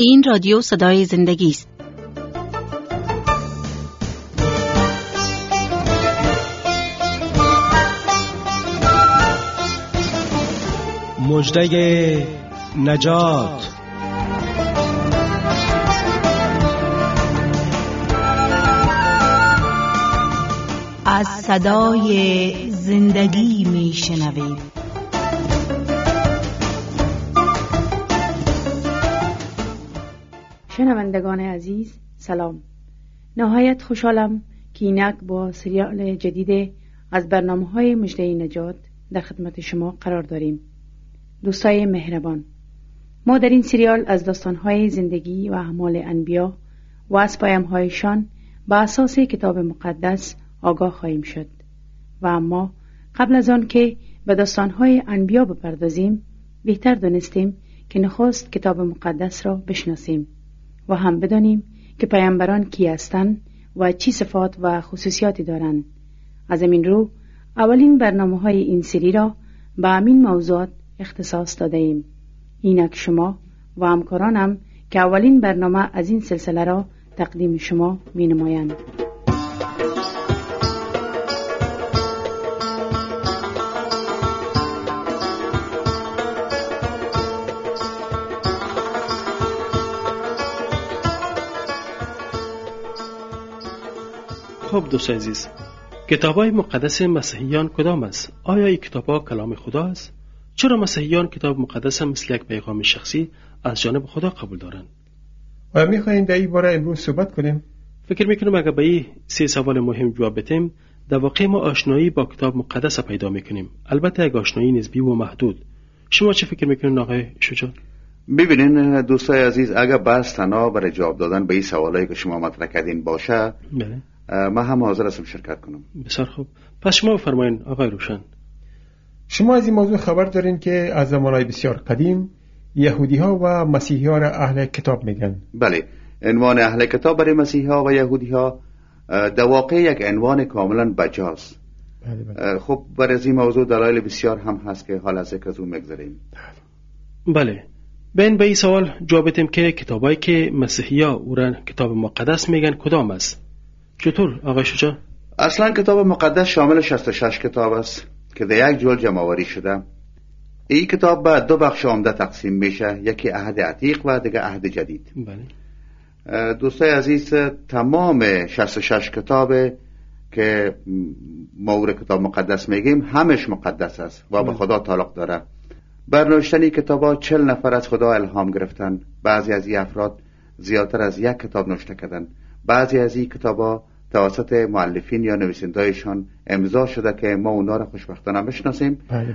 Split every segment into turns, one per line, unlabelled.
این رادیو صدای زندگی است.
مژده نجات.
از صدای زندگی می شنوید.
شنوندگان عزیز سلام. نهایت خوشحالم که اینک با سریال جدید از برنامه‌های مژده نجات در خدمت شما قرار داریم. دوستای مهربان، ما در این سریال از داستان‌های زندگی و اعمال انبیا و از پیام‌هایشان با اساس کتاب مقدس آگاه خواهیم شد. و اما قبل از آن که به داستان‌های انبیا بپردازیم، بهتر دانستیم که نخست کتاب مقدس را بشناسیم و هم بدانیم که پیامبران کی هستند و چی صفات و خصوصیاتی دارند. از این رو اولین برنامه‌های این سری را به همین موضوعات اختصاص داده ایم. اینک شما و همکارانم که اولین برنامه از این سلسله را تقدیم شما می نمایند.
خب دوست عزیز، کتاب‌های مقدس مسیحیان کدام است؟ آیا این کتاب‌ها کلام خدا است؟ چرا مسیحیان کتاب مقدس مثل یک پیغام شخصی از جانب خدا قبول دارند؟
آیا می‌خواهیم در این باره امروز صحبت کنیم؟
فکر می‌کنم اگر به این 3 سوال مهم جواب بدیم، در واقع ما آشنایی با کتاب مقدس پیدا می‌کنیم. البته یک آشنایی نسبی و محدود. شما چه فکر می‌کنید آقای شجاع؟
ببینین دوستای عزیز، اگر بس تنها برای جواب دادن به این سوالایی که شما مطرح کردین باشه،
بله،
من هم حاضر هستم شرکت کنم.
بسیار خوب. پس شما بفرمایید آقای روشن.
شما از این موضوع خبر دارین که از زمانهای بسیار قدیم یهودی‌ها و مسیحی‌ها را اهل کتاب میگن؟
بله، عنوان اهل کتاب برای مسیحی‌ها و یهودی‌ها در واقع یک عنوان کاملا بجاست.
بله.
خب برای این موضوع دلایل بسیار هم هست که حال از ذکر از اون میگذاریم.
بله، به این سوال جواب بدیم که کتابایی که مسیحی‌ها او را کتاب مقدس میگن کدام است؟ چطور آقای شجاع؟
اصلا کتاب مقدس شامل 66 کتاب است که در یک جلد جمع‌آوری شده. این کتاب به 2 بخش عمده تقسیم میشه، یکی عهد عتیق و دیگه عهد جدید.
بله.
دوستای عزیز، تمام 66 کتاب که ما کتاب مقدس میگیم همش مقدس است و به خدا تعلق داره. بر نوشتن این کتابا 40 نفر از خدا الهام گرفتن. بعضی از این افراد زیادتر از یک کتاب نوشته کردن. بعضی از این کتابا توسط مؤلفین یا نویسنده‌ایشان امضا شده که ما اونا را خوشبختانه بشناسیم.
بله.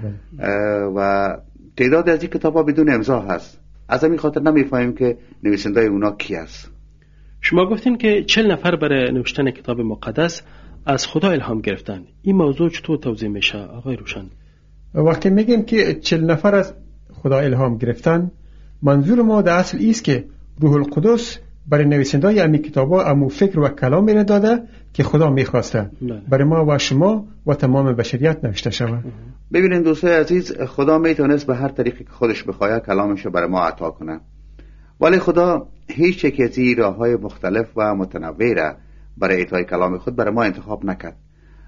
و تعداد از این کتابا بدون امضا هست. از همین خاطر نمیفهمیم که نویسنده اونا کی است.
شما گفتین که 40 نفر برای نوشتن کتاب مقدس از خدا الهام گرفتن. این موضوع چطور توضیح میشه آقای روشن؟
وقتی میگیم که 40 نفر از خدا الهام گرفتن، منظور ما در اصل ایست که روح القدس برای نویسنده‌های این کتاب‌ها امو فکر و کلامی را داده که خدا می‌خواسته برای ما و شما و تمام بشریت نوشته شود.
ببینید دوستای عزیز، خدا میتونست به هر طریقی که خودش بخواد کلامش رو برای ما عطا کنه، ولی خدا هیچ یک از این راه‌های مختلف و متنوع را برای اعطای کلام خود برای ما انتخاب نکرد،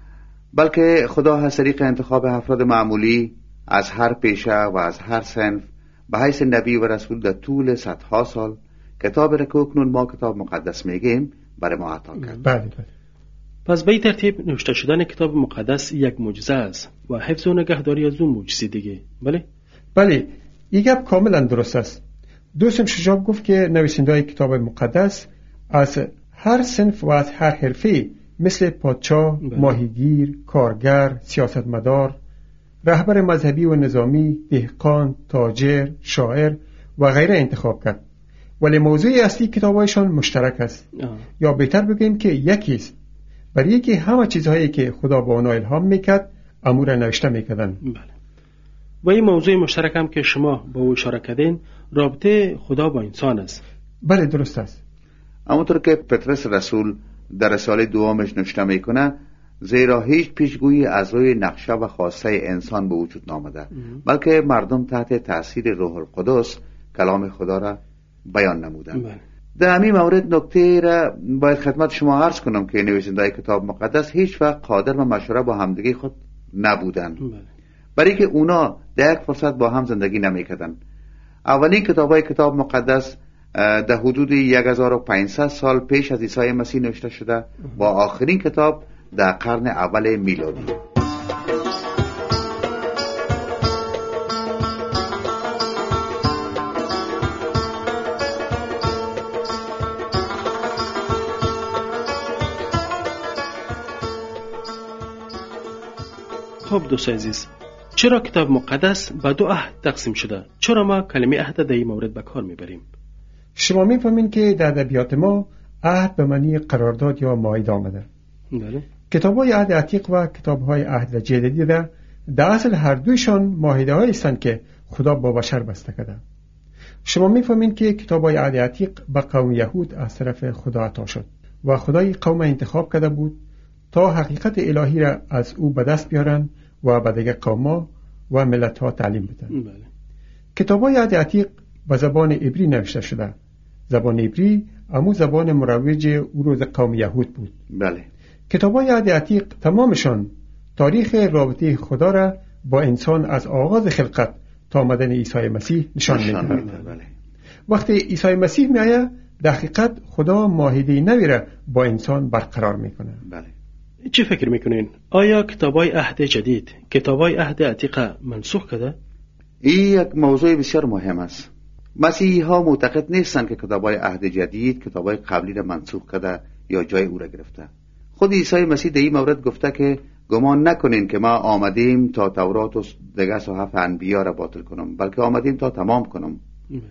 بلکه خدا از طریق انتخاب افراد معمولی از هر پیشه و از هر صنف به حیث نبی و رسول در طول صدها سال کتاب را که اکنون ما کتاب مقدس میگیم برای ما عطا کرد.
بله.
پس به این ترتیب نوشته شدن کتاب مقدس یک معجزه است و حفظ و نگهداری از اون معجزه دیگه.
بله، این گپ کاملا درست است. دوستم شجاع گفت که نویسنده‌های کتاب مقدس از هر صنف و از هر حرفه، مثل پادشاه، ماهیگیر، کارگر، سیاستمدار، رهبر مذهبی و نظامی، دهقان، تاجر، شاعر و غیره انتخاب کرد. ولی موضوع اصلی کتابایشان مشترک است. یا بهتر بگیم که یکی است. برای یکی همه چیزهایی که خدا با آنها الهام میکرد امور نوشته میکردن.
بله. و این موضوع مشترک هم که شما با او اشاره کردین، رابطه خدا با انسان است.
بله درست است.
همونطور که پترس رسول در رساله دومش نوشته میکنه، زیرا هیچ پیشگویی از روی نقشه و خواسته انسان به وجود نامده، بلکه مردم تحت تأثیر روح القدس کلام خدا را بیان نمودند. در همین مورد نکته را باید خدمت شما عرض کنم که نویسنده‌های کتاب مقدس هیچ وقت قادر به مشوره با همدیگه خود نبودند، برای که اونا در یک فرصت با هم زندگی نمی‌کردند. اولین کتاب‌های کتاب مقدس در حدود 1500 سال پیش از عیسی مسیح نوشته شده و آخرین کتاب در قرن اول میلادی.
خب دوست عزیز، چرا کتاب مقدس به دو عهد تقسیم شده؟ چرا ما کلمه عهد در این مورد به کار میبریم؟
شما میفهمین که در ادبیات ما عهد به معنی قرارداد یا معاهده آمده.
بله.
کتاب‌های عهد عتیق و کتاب‌های عهد جدید در اصل هر دویشان معاهده‌هایی هستند که خدا با بشر بسته کرده. شما میفهمین که کتاب‌های عهد عتیق به قوم یهود از طرف خدا عطا شد و خدای قوم انتخاب کرده بود تا حقیقت الهی را از او به دست بیارن و به دیگر قوم‌ها و ملت‌ها تعلیم بدن.
بله.
کتاب‌های عهد عتیق به زبان عبری نوشته شده. زبان عبری همون زبان مروج او روز قوم یهود بود.
بله.
کتاب‌های عهد عتیق تمامشان تاریخ رابطه خدا را با انسان از آغاز خلقت تا آمدن عیسی مسیح نشان می‌دهند.
بله.
وقتی عیسی مسیح میآید در حقیقت خدا معاهده نوی را با انسان برقرار می‌کند.
بله.
چی فکر میکنین؟ آیا کتابای عهد جدید کتابای عهد عتیق منسوخ کرده؟
این یک موضوع بسیار مهم است. مسیحی ها معتقد نیستند که کتابای عهد جدید کتابای قبلی را منسوخ کرده یا جای او را گرفته. خود عیسی مسیح در این مورد گفته که گمان نکنین که ما آمدیم تا تورات و دیگر صحف انبیا را باطل کنم، بلکه آمدیم تا تمام کنم.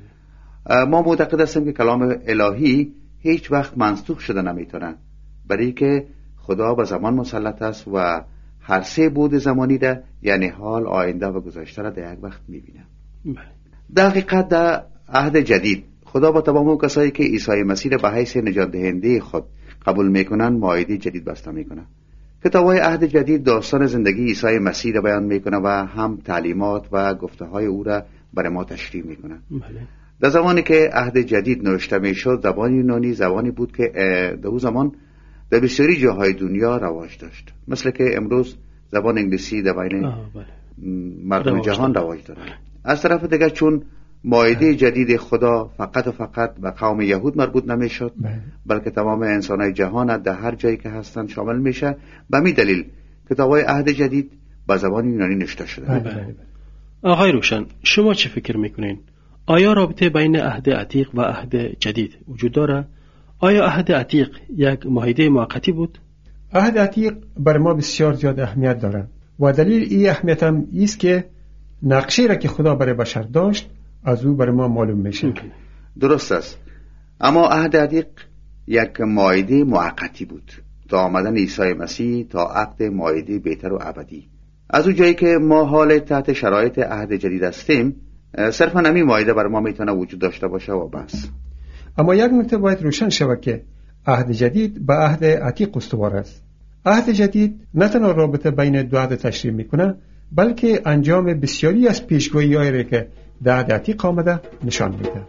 ما معتقد هستیم که کلام الهی هیچ وقت منسوخ شده نمیتونه، برای که خدا به زمان مسلط است و هر سه بود زمانی را، یعنی حال، آینده و گذشته را در یک وقت میبینه. در حقیقت در عهد جدید خدا با تمام اون کسایی که عیسی مسیح را به حیث نجات دهنده خود قبول میکنن معاهده جدید بسته میکنه. کتاب‌های عهد جدید داستان زندگی عیسی مسیح را بیان میکنه و هم تعلیمات و گفته‌های او را برای ما تشریح میکنه. در زمانی که عهد جدید نوشته میشد زبان یونانی زبانی بود که در اون زمان در بسیاری جاهای دنیا رواج داشت، مثل که امروز زبان انگلیسی در بین مردم جهان رواج داره. از طرف دیگر چون معاهده جدید خدا فقط و فقط به قوم یهود مربوط نمیشد، بلکه تمام انسانهای جهان در هر جایی که هستن شامل میشه، به همین دلیل کتاب‌های عهد جدید به زبان یونانی نوشته شده.
آقای روشن، شما چه فکر میکنین؟ آیا رابطه بین عهد عتیق و عهد جدید وجود داره؟ آیا عهد عتیق یک معاهده موقتی بود؟
عهد عتیق بر ما بسیار زیاد اهمیت دارد و دلیل این اهمیت هم است که نقشه را که خدا برای بشر داشت از او بر ما معلوم میشه.
درست است، اما عهد عتیق یک معاهده موقتی بود تا آمدن عیسی مسیح تا عقد معاهده بهتر و ابدی. از اون جایی که ما حال تحت شرایط عهد جدید هستیم، صرفا همین معاهده بر ما میتونه وجود داشته باشه و بس.
اما یک نکته باید روشن شود که عهد جدید به عهد عتیق استوار است. عهد جدید نه تنها رابطه بین دو عهد تشریح میکنه، بلکه انجام بسیاری از پیشگویی‌هایی را که در عهد عتیق آمده نشان میده.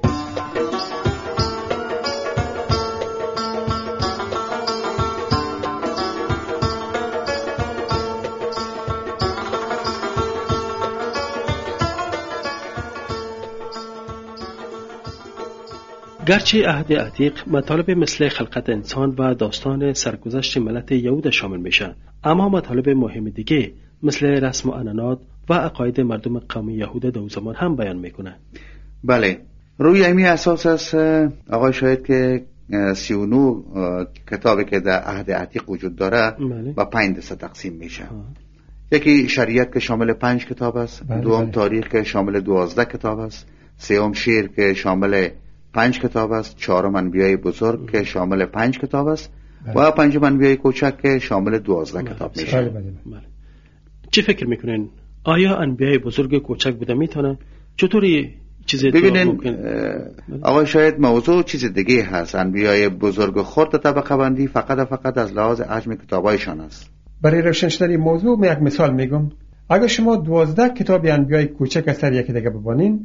گرچه عهد عتیق مطالب مثل خلقت انسان و داستان سرگذشت ملت یهود شامل میشه، اما مطالب مهم دیگه مثل رسم و عنعنات و عقاید مردم قوم یهود در زمان هم بیان میکنه.
بله، روی همین اساس است آقای شاید که 39 کتابی که در عهد عتیق وجود داره و 5 دسته تقسیم میشه. یکی شریعت که شامل 5 کتاب است، دوم تاریخ که شامل 12 کتاب است، سوم شعر که شامل 5 کتاب است، چهارم انبیای بزرگ که شامل 5 کتاب است و پنجم انبیای کوچک که شامل 12 کتاب میشه.
چه فکر میکنین؟ آیا انبیای بزرگ کوچک بوده میتونه؟ چطوری چیزی
ببینین آقای شاید موضوع چیز دیگه هست. انبیای بزرگ خرد طبقه بندی فقط از لحاظ حجم کتابایشان است.
برای روشن شدن این موضوع یک مثال میگم. اگر شما 12 کتاب انبیای کوچک از سر یکی دیگه ببینین،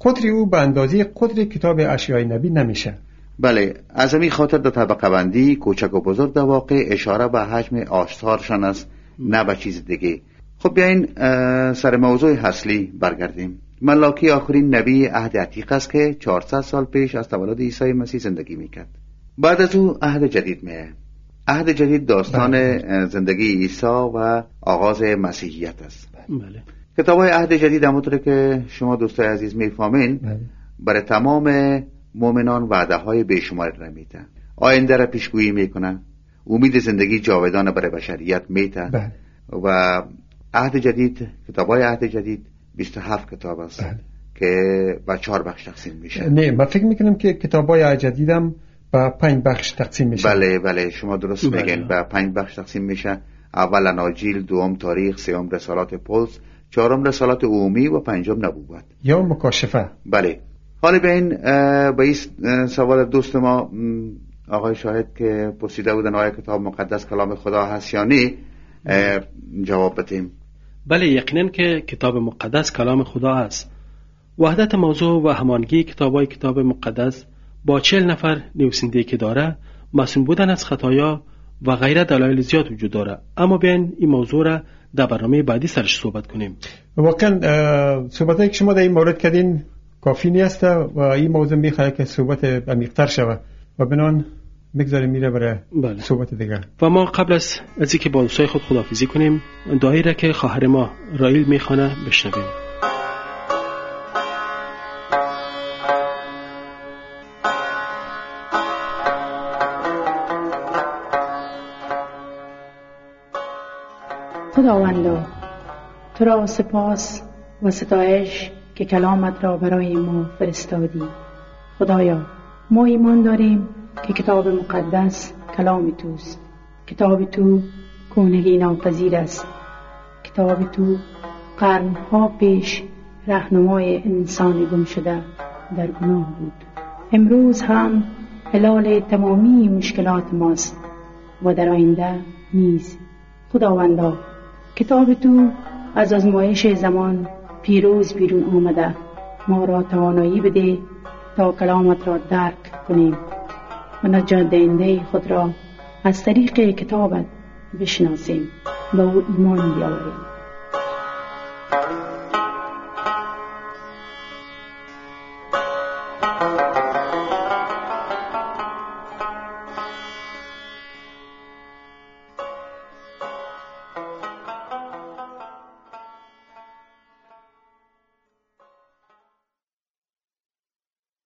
قدر او به اندازه قدر کتاب اشیای نبی نمیشه.
بله، از همین خاطر در طبقه بندی کوچک و بزرگ در واقع اشاره به حجم آثارشان است، نه به چیز دیگه. خب بیاین سر موضوع اصلی برگردیم. ملاکی آخرین نبی عهد عتیق است که 400 سال پیش از تولد عیسی مسیح زندگی میکرد. بعد از او عهد جدید میه. عهد جدید داستان زندگی عیسی و آغاز مسیحیت است.
بله.
کتاب‌های عهد جدید همونطور که شما دوستای عزیز میفهمین برای تمام مؤمنان وعده‌های بیشمار را میده. آینده را پیشگویی میکنه، امید زندگی جاودانه برای بشریت میده. و عهد جدید، کتاب‌های عهد جدید 27 کتاب است که به 4 بخش تقسیم میشه.
نه، من فکر میکنم که کتاب‌های عهد جدیدم به 5 بخش تقسیم میشه.
بله شما درست میگین. به 5 بخش تقسیم میشه. اول اناجیل، دوم تاریخ، سوم رسالات پولس، چهارم رسالات عمومی و پنجم نبوت یا
مکاشفه.
بله. حالا به این سوال دوست ما آقای شاهد که پرسیده بودن آیا کتاب مقدس کلام خدا هست یا نه جواب بدیم.
بله، یقینا که کتاب مقدس کلام خدا است. وحدت موضوع و همانگی کتاب‌های کتاب مقدس با 40 نفر نویسنده که داره، معصوم بودن از خطایا و غیره دلایل زیاد وجود داره. اما بیاین این موضوع را در برنامه بعدی سرش صحبت کنیم.
واقعا صحبتایی که شما در این مورد کردین کافی نیست و این موضوع میخواد که صحبت عمیق‌تر شود و بنان میگذاریم میره برای صحبت دیگر.
و ما قبل از اینکه با دوستای خود خداحافظی کنیم، دعایی را که خواهر ما رائیل میخوانه بشنویم.
خداوندا، تو را سپاس و ستایش که کلامت را برای ما فرستادی. خدایا، ما ایمان داریم که کتاب مقدس کلام توست. کتاب تو کهنگی ناپذیر است. کتاب تو قرنها پیش رهنمای انسان گم شده در گناه بود. امروز هم حلال تمامی مشکلات ماست و در آینده نیز. خداوندا، کتاب تو از آزمایش زمان پیروز بیرون آمده. ما را توانایی بده تا کلامت را درک کنیم و نجات دهنده خود را از طریق کتابت بشناسیم و او ایمان بیاوریم.